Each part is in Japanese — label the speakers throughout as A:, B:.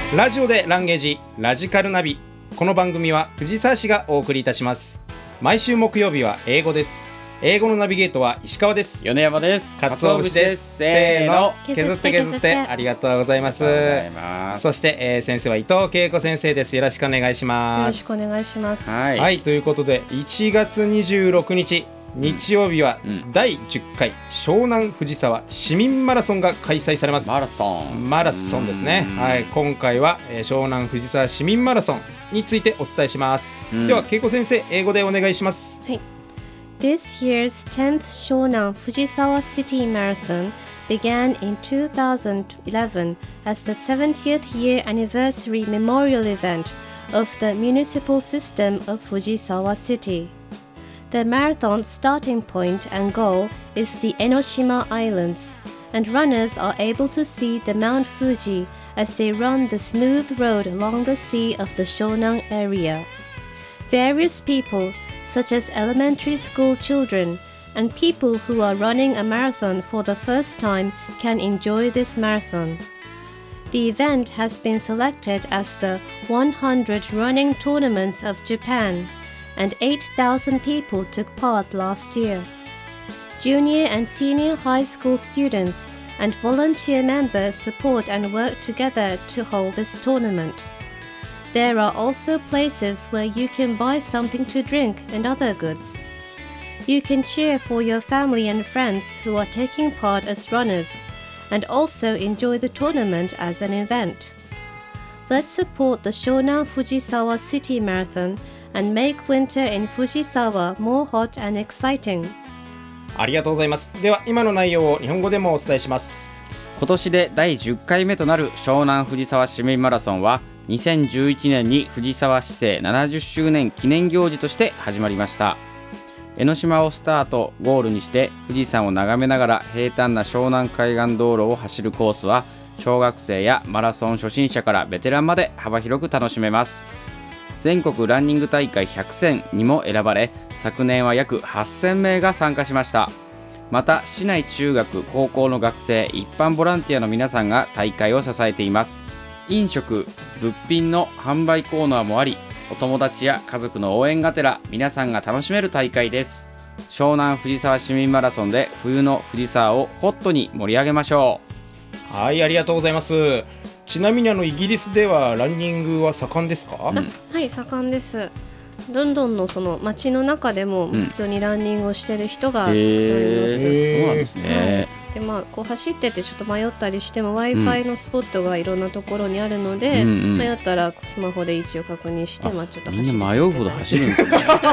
A: ラジオでランゲージラジカルナビ。この番組は藤沢市がお送りいたします。毎週木曜日は英語です。英語のナビゲートは石川です。
B: 米山です。
A: かつお節です。せーの、削って削って。ありがとうございます。そして、先生は伊藤恵子先生です。よろしくお願いします。
C: よろしくお願いします。
A: はい、ということで1月26日日曜日は第10回湘南藤沢市民マラソンが開催されます。
B: マラソン
A: ですね。はい、今回は、湘南藤沢市民マラソンについてお伝えします。では恵子先生、英語でお願いします。
C: はい。This year's 10th Shonan Fujisawa City Marathon began in 2011 as the 70th year anniversary memorial event of the municipal system of Fujisawa City. The marathon's starting point and goal is the Enoshima Islands, and runners are able to see the Mount Fuji as they run the smooth road along the sea of the Shonan area. Various people, such as elementary school children and people who are running a marathon for the first time, can enjoy this marathon. The event has been selected as the 100 running tournaments of Japan, and 8,000 people took part last year. Junior and senior high school students and volunteer members support and work together to hold this tournament. There are also places where you can buy something to drink and other goods. You can cheer for your family and friends who are taking part as runners, and also enjoy the tournament as an event. Let's support the Shonan Fujisawa City Marathon and make winter in Fujisawa more hot and exciting.
A: ありがとうございます。では今の内容を日本語でもお伝えします。
B: 今年で第10回目となる湘南藤沢市民マラソンは2011年に藤沢市政70周年記念行事として始まりました。江ノ島をスタートゴールにして富士山を眺めながら平坦な湘南海岸道路を走るコースは、小学生やマラソン初心者からベテランまで幅広く楽しめます。全国ランニング大会100選にも選ばれ、昨年は約8000名が参加しました。また市内中学高校の学生、一般ボランティアの皆さんが大会を支えています。飲食物品の販売コーナーもあり、お友達や家族の応援がてら皆さんが楽しめる大会です。湘南藤沢市民マラソンで冬の藤沢をホットに盛り上げましょ
A: う。はい、ありがとうございます。ちなみにイギリスではランニングは盛んですか？
C: はい、盛んです。ロンドンのその街の中でも普通にランニングをしてる人がたくさんいます。
B: そうなんですね。
C: でこう走っててちょっと迷ったりしても Wi-Fi のスポットがいろんなところにあるので、迷ったらスマホで位置を確認して、ちょっと走って
B: みんな迷うほど走るんですよね。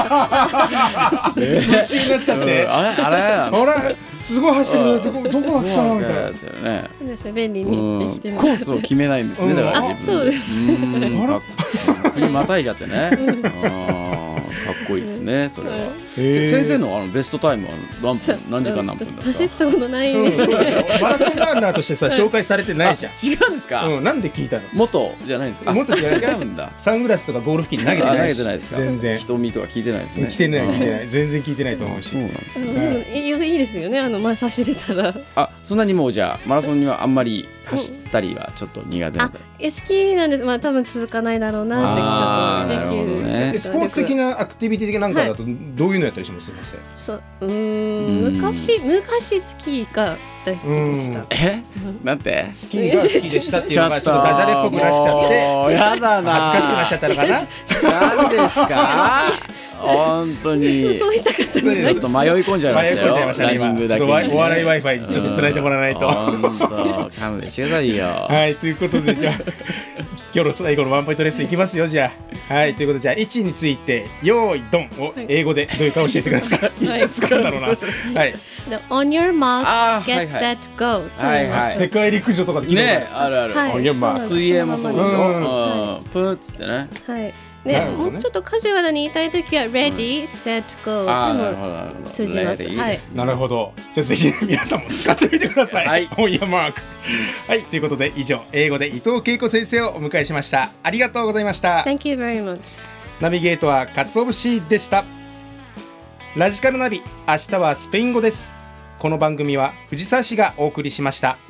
A: 夢中になっちゃって、あれすごい走ってる、どこだったのみたいな。
C: そうですね、便利にできてます。
B: コースを決めないんですね。だから
C: そうです。
B: 国またいじゃってね。かっこいいですね、それは。先生のベストタイムは何時間何分ですか？
C: 走ったことないですね。
A: マラソンランナーとしてさ、紹介されてないじゃん。
B: 違うんですか？
A: なんで聞いたの？
B: 元じゃないんですか？
A: 元じゃ
B: 違うんだ。
A: サングラスとかゴール付近に投げてないし。
B: 投げてないですか？
A: 全然。
B: 瞳とか聞いてないですね。
A: 聞いてない。全然聞いてないと思うし。
C: そうなんですね。でもいいですよね。走れたら。
B: そんなにもうじゃあマラソンにはあんまり走ったりはちょっと苦手なんだ。
C: 好きなんです。多分続かないだろうなってちょっと時給。
A: スポーツ的なアクティビティ的なんかだとどういうのやったりします？
C: 昔スキーが大好きでした。
B: なんて？
A: スキーが好きでしたっていうのがちょっとダジャレっぽくなっちゃって、
B: やだな、
A: 恥ずかしくなっちゃったのかな。
B: 何ですか？本当に
C: そう言いたかったん
B: ちょっと迷い込んじゃいましたよ。ランニングだけに。
A: お笑い Wi-Fi にちょっとつないでもらわないと。
B: 本当勘弁してくださいよ。
A: はい、ということでじゃあ今日の最後のワンポイントレッスンいきますよ。じゃあはい、ということでじゃあ位置について用意ドンを英語でどういうか教えてください。いつ使うんだろうな。はい。
C: On your mark, get set, go。
A: 世界陸上とかで聞いたこと
B: ある。On your mark。水泳もそうでしょ。プーっつってね。
C: はい。でもうちょっとカジュアルに言いたいときは Ready, Set, Go でも通じます。はい。
A: なるほど。じゃあぜひ皆さんも使ってみてください。はい。On your mark。はい。ということで以上英語で伊藤恵子先生をお迎えしました。ありがとうございました。
C: Thank you very much。
A: ナビゲートは鰹節でした。ラジカルナビ、明日はスペイン語です。この番組は藤沢市がお送りしました。